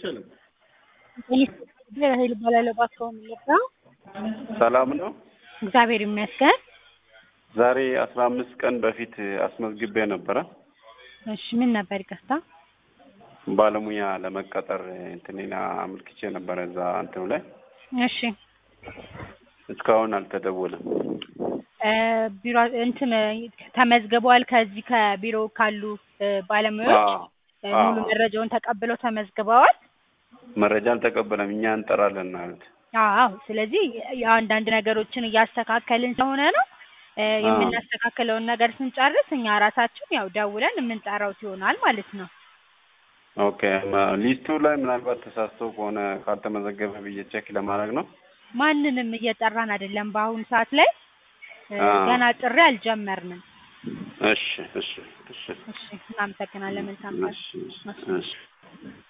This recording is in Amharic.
ኃይል እባላለሁ። እባክዎ ምን ልርዳዎ? ሰላም ነው። እግዚአብሔር ይመስገን። ዛሬ 15 ቀን በፊት አስመዝግቤ ነበረ። እሺ ምን ነበር ይቅርታ? ባለሙያ ለመቀጠር እንትኔና አመልክቼ ነበረ እዛ እንትኑ ላይ። እሺ እስካሁን አልተደወለም። ቢሮ እንትን ተመዝግበዋል? ከዚህ ከቢሮ ካሉ ባለሙያዎች ሙሉ መረጃውን ተቀብለው ተመዝግበዋል? መረጃ አልተቀበለም። እኛ እንጠራለን ማለት። አዎ፣ ስለዚህ የአንዳንድ ነገሮችን እያስተካከልን ስለሆነ ነው። የምናስተካክለውን ነገር ስንጨርስ እኛ ራሳችን ያው ደውለን የምንጠራው ይሆናል ማለት ነው። ኦኬ። ሊስቱ ላይ ምናልባት ተሳስቶ ከሆነ ካልተመዘገበ ብዬ ቼክ ለማድረግ ነው። ማንንም እየጠራን አይደለም በአሁኑ ሰዓት ላይ ገና ጥሪ አልጀመርንም። እሺ እሺ እሺ እሺ እናመሰግናለን። መልካም ቀን። እሺ እሺ